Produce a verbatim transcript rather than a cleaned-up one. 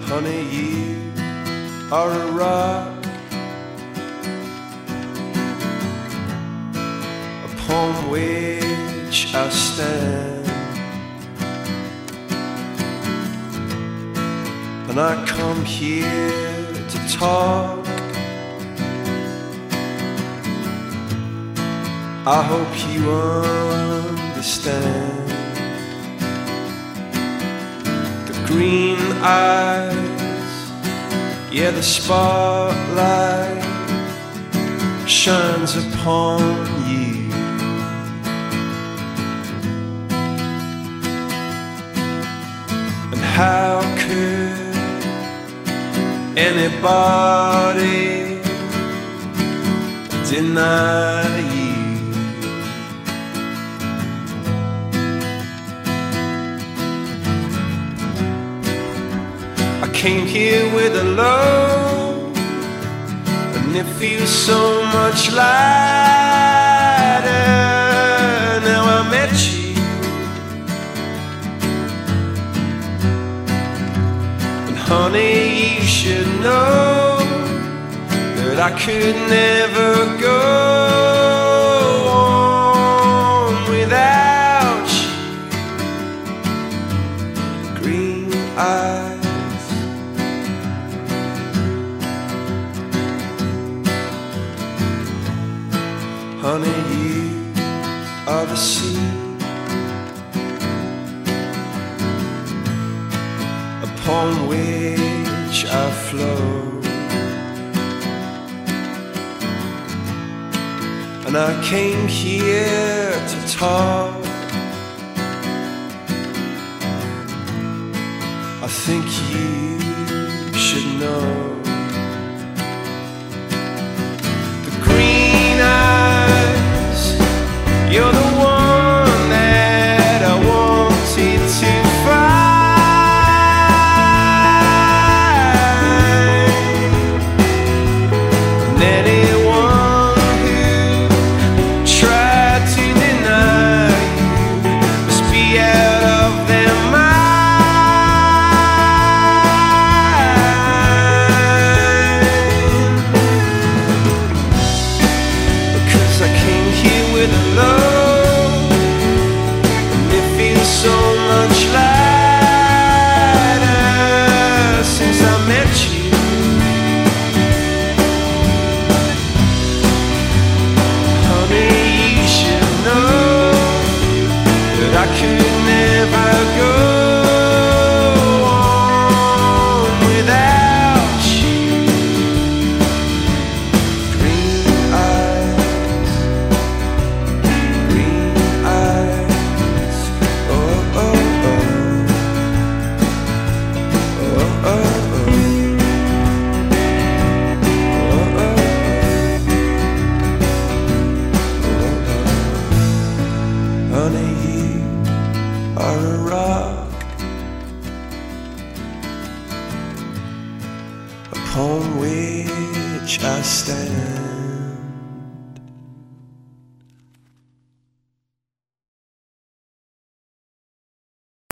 Honey, you are a rock upon which I stand, and I come here to talk. I hope you understand. The green eyes, yeah, the spotlight shines upon you. And how could anybody deny you? I came here with a load, and it feels so much lighter now I met you. And honey, you should know that I could never go on without you. Green eyes, honey, you are the sea upon which I flow, and I came here to talk. I think you should know. You're the one that I wanted to find, and anyone who tried to deny you must be out of their mind. Because I came here with a love so much lighter since I met you. Honey, you should know that I could never go on without you. Green eyes, green eyes, oh, oh, oh, oh, oh, oh. Honey, you are a rock upon which I stand.